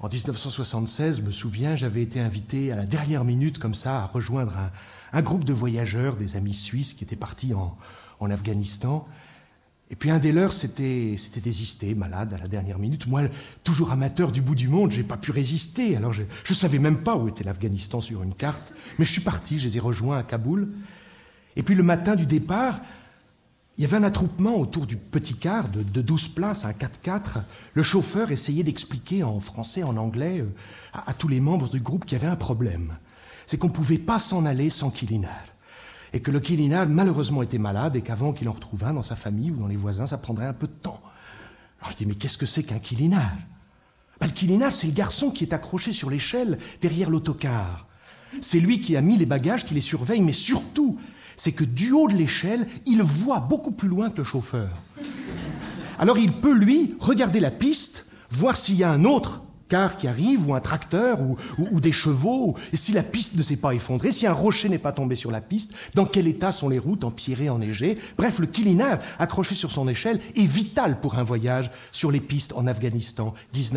En 1976, je me souviens, j'avais été invité à la dernière minute, comme ça, à rejoindre un groupe de voyageurs, des amis suisses qui étaient partis en Afghanistan. Et puis un des leurs s'était désisté, malade, à la dernière minute. Moi, toujours amateur du bout du monde, j'ai pas pu résister. Alors je savais même pas où était l'Afghanistan sur une carte. Mais je suis parti, je les ai rejoints à Kaboul. Et puis le matin du départ, il y avait un attroupement autour du petit car de 12 places, un 4x4. Le chauffeur essayait d'expliquer en français, en anglais, à tous les membres du groupe qu'il y avait un problème. C'est qu'on ne pouvait pas s'en aller sans Kilinar. Et que le Kilinar, malheureusement, était malade et qu'avant qu'il en retrouve un dans sa famille ou dans les voisins, ça prendrait un peu de temps. Alors je dis, mais qu'est-ce que c'est qu'un Kilinar ? Le Kilinar, c'est le garçon qui est accroché sur l'échelle derrière l'autocar. C'est lui qui a mis les bagages, qui les surveille, mais surtout, c'est que du haut de l'échelle, il voit beaucoup plus loin que le chauffeur. Alors il peut, lui, regarder la piste, voir s'il y a un autre car qui arrive, ou un tracteur, ou des chevaux, et si la piste ne s'est pas effondrée, si un rocher n'est pas tombé sur la piste, dans quel état sont les routes empierrées, enneigées. Bref, le Kilinar, accroché sur son échelle, est vital pour un voyage sur les pistes en Afghanistan,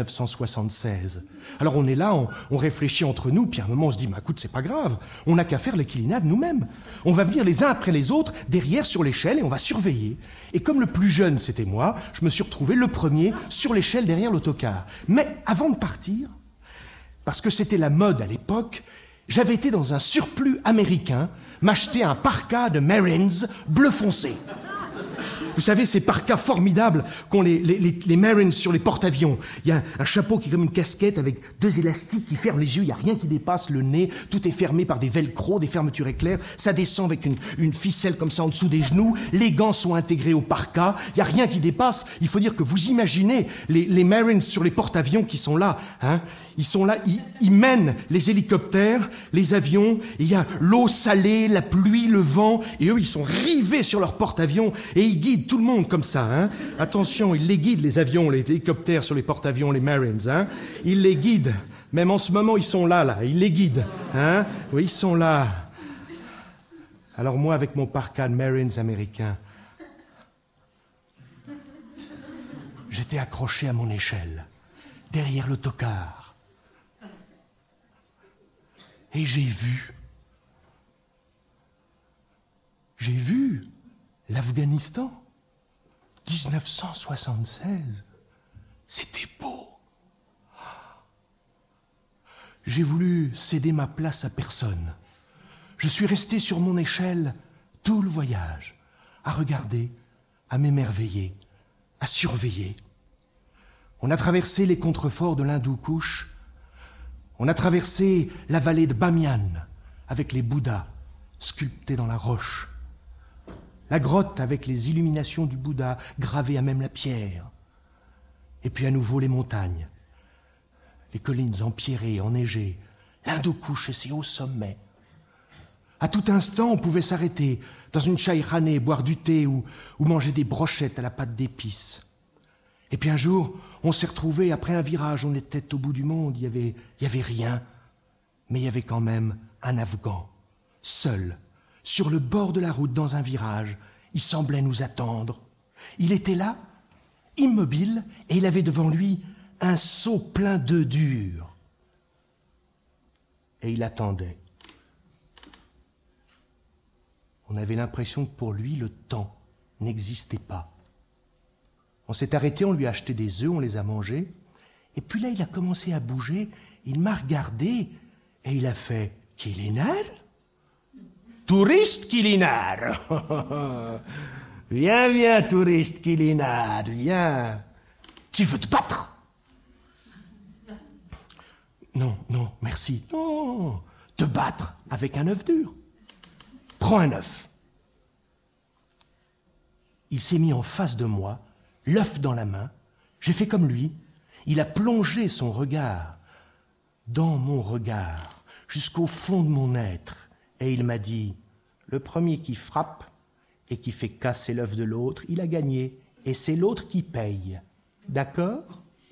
1976. Alors on est là, on réfléchit entre nous, puis à un moment on se dit, écoute, c'est pas grave, on n'a qu'à faire le Kilinar nous-mêmes. On va venir les uns après les autres, derrière sur l'échelle, et on va surveiller. Et comme le plus jeune, c'était moi, je me suis retrouvé le premier sur l'échelle derrière l'autocar. Mais avant de partir, parce que c'était la mode à l'époque, j'avais été dans un surplus américain m'acheter un parka de Marines bleu foncé. Vous savez, ces parkas formidables qu'ont les Marines sur les porte-avions. Il y a un chapeau qui est comme une casquette avec 2 élastiques qui ferment les yeux, il n'y a rien qui dépasse le nez, tout est fermé par des velcro, des fermetures éclairs, ça descend avec une ficelle comme ça en dessous des genoux, les gants sont intégrés au parka, il n'y a rien qui dépasse. Il faut dire que vous imaginez les Marines sur les porte-avions qui sont là, hein. Ils sont là, ils mènent les hélicoptères, les avions, il y a l'eau salée, la pluie, le vent, et eux, ils sont rivés sur leur porte-avions, et ils guident tout le monde comme ça, hein. Attention, ils les guident, les avions, les hélicoptères sur les porte-avions, les Marines, hein. Ils les guident. Même en ce moment, ils sont là, ils les guident, hein. Oui, ils sont là. Alors moi, avec mon parka de Marines américain, j'étais accroché à mon échelle, derrière l'autocar. Et j'ai vu l'Afghanistan, 1976. C'était beau. J'ai voulu céder ma place à personne. Je suis resté sur mon échelle tout le voyage, à regarder, à m'émerveiller, à surveiller. On a traversé les contreforts de l'Hindoukouche. On a traversé la vallée de Bamiyan avec les Bouddhas sculptés dans la roche. La grotte avec les illuminations du Bouddha gravées à même la pierre. Et puis à nouveau les montagnes, les collines empierrées, enneigées, l'Hindoukouche et ses hauts sommets. À tout instant, on pouvait s'arrêter dans une chaïkhaneh, boire du thé ou manger des brochettes à la pâte d'épices. Et puis un jour, on s'est retrouvés après un virage, on était au bout du monde, il y avait rien, mais il y avait quand même un Afghan, seul, sur le bord de la route dans un virage. Il semblait nous attendre. Il était là, immobile, et il avait devant lui un seau plein d'œufs durs. Et il attendait. On avait l'impression que pour lui, le temps n'existait pas. On s'est arrêté, on lui a acheté des œufs, on les a mangés. Et puis là, il a commencé à bouger. Il m'a regardé et il a fait « Kilinar ?»« Touriste Kilinar !»« Viens, touriste Kilinar, viens. Tu veux te battre ?»« Non, merci. Non, te battre avec un œuf dur. Prends un œuf. » Il s'est mis en face de moi, l'œuf dans la main, j'ai fait comme lui. Il a plongé son regard dans mon regard, jusqu'au fond de mon être, et il m'a dit, le premier qui frappe et qui fait casser l'œuf de l'autre, il a gagné, et c'est l'autre qui paye. D'accord ?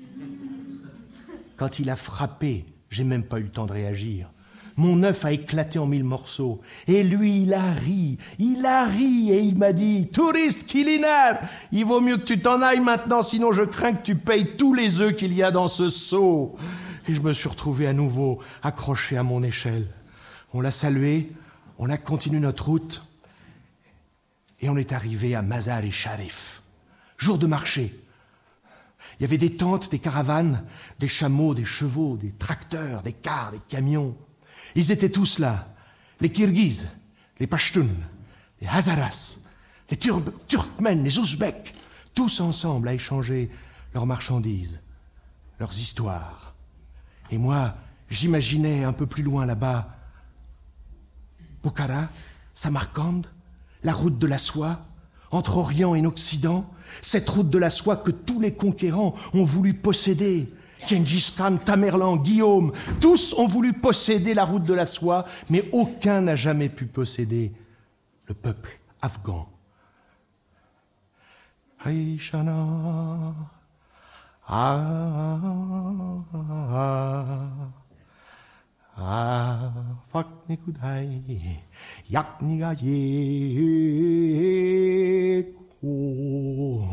Quand il a frappé, j'ai même pas eu le temps de réagir. Mon œuf a éclaté en 1000 morceaux. Et lui, il a ri et il m'a dit « Touriste Kilinar, il vaut mieux que tu t'en ailles maintenant, sinon je crains que tu payes tous les œufs qu'il y a dans ce seau. » Et je me suis retrouvé à nouveau accroché à mon échelle. On l'a salué, on a continué notre route et on est arrivé à Mazar-e-Sharif. Jour de marché. Il y avait des tentes, des caravanes, des chameaux, des chevaux, des tracteurs, des cars, des camions. Ils étaient tous là. Les Kirghizes, les Pashtuns, les Hazaras, les Turkmènes, les Ouzbeks, tous ensemble à échanger leurs marchandises, leurs histoires. Et moi, j'imaginais un peu plus loin là-bas, Bukhara, Samarcande, la route de la soie, entre Orient et Occident, cette route de la soie que tous les conquérants ont voulu posséder. Gengis Khan, Tamerlan, Guillaume, tous ont voulu posséder la route de la soie, mais aucun n'a jamais pu posséder le peuple afghan. Aïchana, faknikudai, yakniga yeko,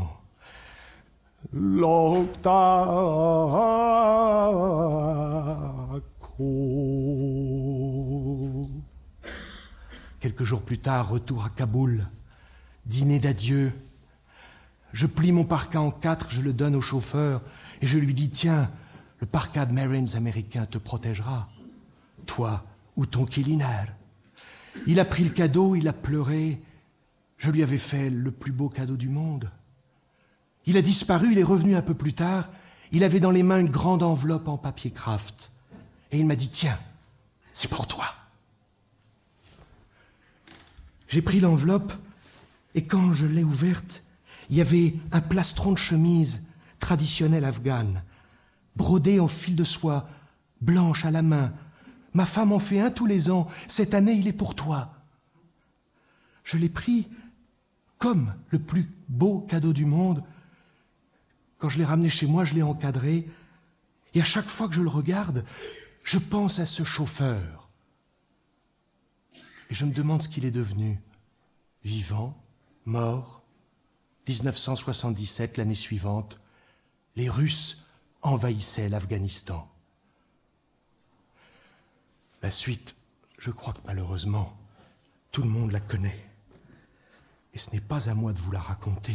loktako. Quelques jours plus tard, retour à Kaboul, dîner d'adieu. Je plie mon parka en 4, je le donne au chauffeur et je lui dis « Tiens, le parka de Marines américain te protégera, toi ou ton Kilinar. » Il a pris le cadeau, il a pleuré. Je lui avais fait le plus beau cadeau du monde. Il a disparu, il est revenu un peu plus tard. Il avait dans les mains une grande enveloppe en papier craft. Et il m'a dit « Tiens, c'est pour toi. » J'ai pris l'enveloppe et quand je l'ai ouverte, il y avait un plastron de chemise traditionnel afghane, brodé en fil de soie, blanche à la main. Ma femme en fait un tous les ans. Cette année, il est pour toi. Je l'ai pris comme le plus beau cadeau du monde. Quand je l'ai ramené chez moi, je l'ai encadré. Et à chaque fois que je le regarde, je pense à ce chauffeur. Et je me demande ce qu'il est devenu. Vivant, mort. 1977, l'année suivante, les Russes envahissaient l'Afghanistan. La suite, je crois que malheureusement, tout le monde la connaît. Et ce n'est pas à moi de vous la raconter.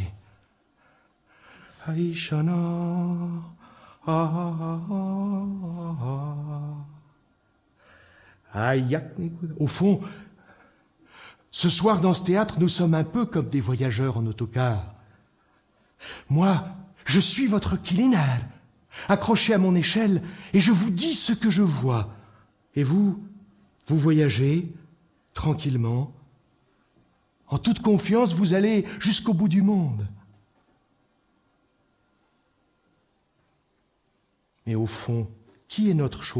Au fond, ce soir dans ce théâtre, nous sommes un peu comme des voyageurs en autocar. Moi, je suis votre Kilinar, accroché à mon échelle, et je vous dis ce que je vois. Et vous, vous voyagez tranquillement. En toute confiance, vous allez jusqu'au bout du monde. Mais au fond, qui est notre chauffeur ?